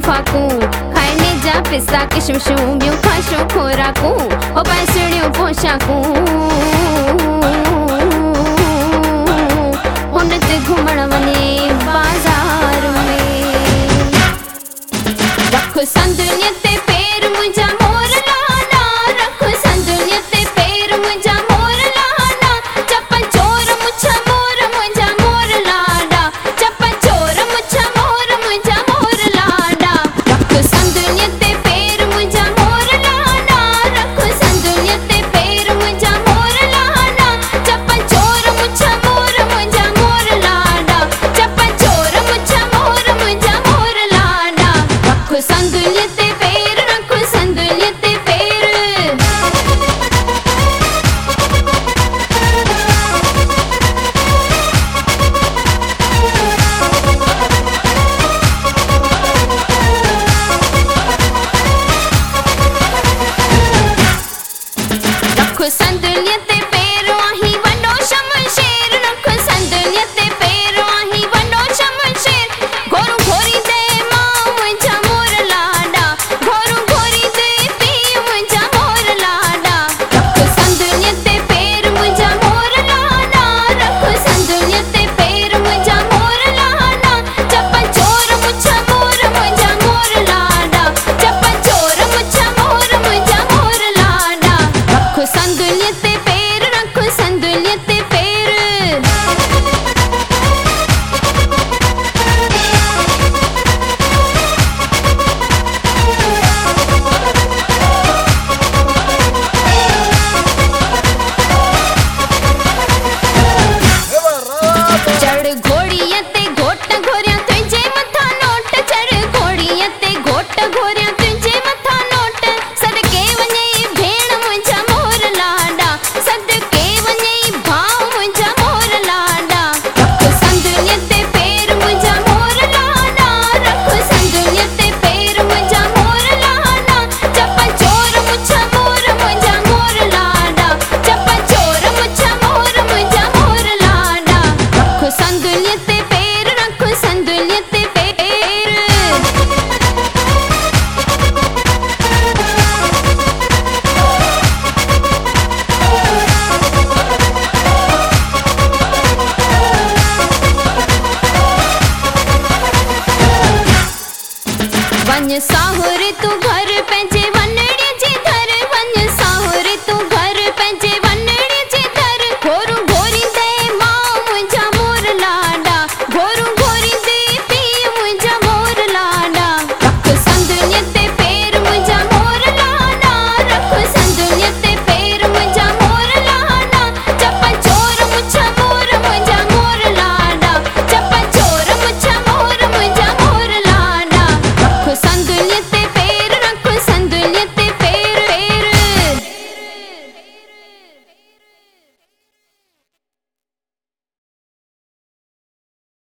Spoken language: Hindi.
फाकू खाइने जा पिस्ता किशमिशू बियो खाशो खोराकू हो पैसड़ियों पोशाकू हुन ते घुमण वने बाजार में रख संदुलिया ते पैर मुंजा मोर लाना रख संदुलिया ते पैर मुंजा मोर लाना चप्पल चोर मुछा मोर मुंजा मोर लाडा चप्पल चोर मुछा मोर मुंजा मोर लाडा रख संदुलिया ते पैर मुंजा मोर लाना रख संदुलिया ते पैर मुंजा मोर लाना चप्पल चोर मुछा मोर मुंजा मोर लाडा चप्पल चोर मुछा मोर मुंजा मोर लाडा रख संदुलिया ते पैर रख संदुलिया ते पैर रख संदुलिया ते पैर आही वनो शमशेर रख संदुलिया ते पैर आही वनो शमशेर घोरू घोरी दे मां मुंजा मोर लाडा घोरू घोरी दे पी मुंजा मोर लाडा रख संदुलिया ते पैर मुंजा मोर लाडा रख संदुलिया ते पैर मुंजा मोर लाडा चप्पल चोर मुछा मोर मुंजा मोर लाडा चप्पल चोर मुछा मोर मुंजा मोर लाडा रख संदुलिया ते पैर रख संदुलिया ते पैर चढ़ घोड़िया ते घोट घोरिया तुझे मथा नोट चढ़ घोड़िया ते घोट घोरिया तुझे मथा नोट सदके वने भेण मुंजा मोर लाडा सदके वने भाव मुंजा मोर लाडा रख संदुलिया ते पैर मुंजा मोर लाडा रख संदुलिया ते पैर मुंजा मोर लाडा चप्पल चोर मुछा मोर मुंजा मोर लाडा चप्पल चोर मुछा मोर मुंजा मोर लाडा रख संदुलिया ते पैर रख संदुलिया ते पैर वन साहुरे तू घर पंहिंजे